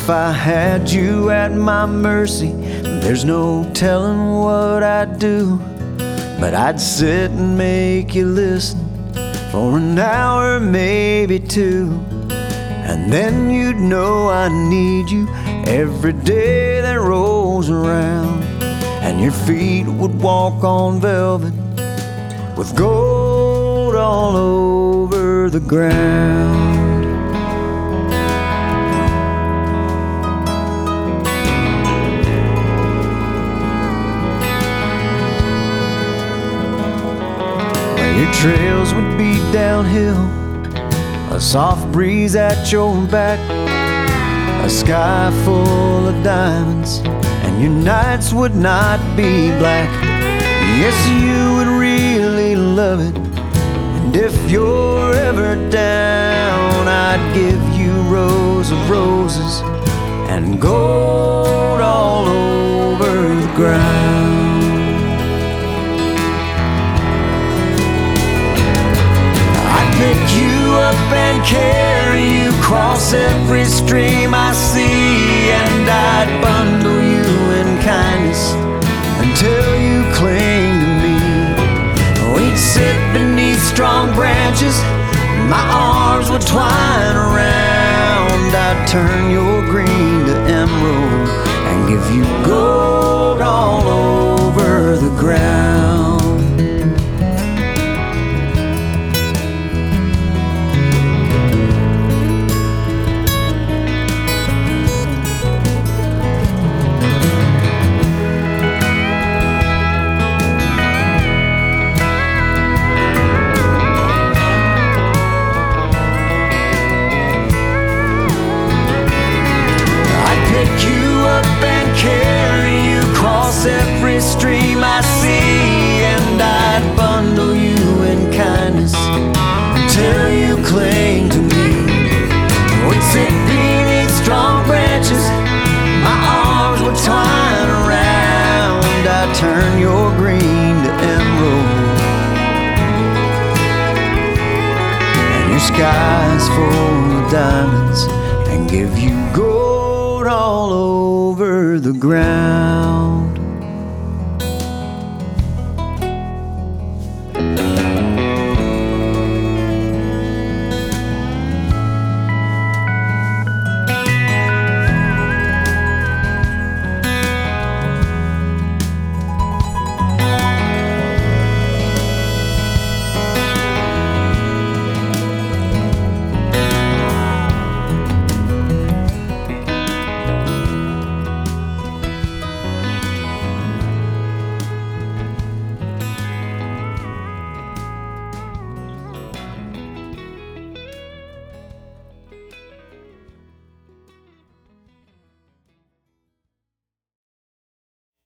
If I had you at my mercy, there's no telling what I'd do. But I'd sit and make you listen for an hour, maybe two. And then you'd know I need you every day that rolls around. And your feet would walk on velvet with gold all over the ground. Your trails would be downhill, a soft breeze at your back, a sky full of diamonds, and your nights would not be black. Yes, you would really love it. And if you're ever down, I'd give you rows of roses and gold all over the ground. Pick you up and carry you across every stream I see, and I'd bundle you in kindness until you cling to me. We'd sit beneath strong branches, my arms would twine around. I'd turn your green to emerald and give you gold all over the ground. Every stream I see, and I'd bundle you in kindness until you cling to me. We'd sit beneath strong branches, my arms would twine around. I'd turn your green to emerald and your skies full of diamonds, and give you gold all over the ground.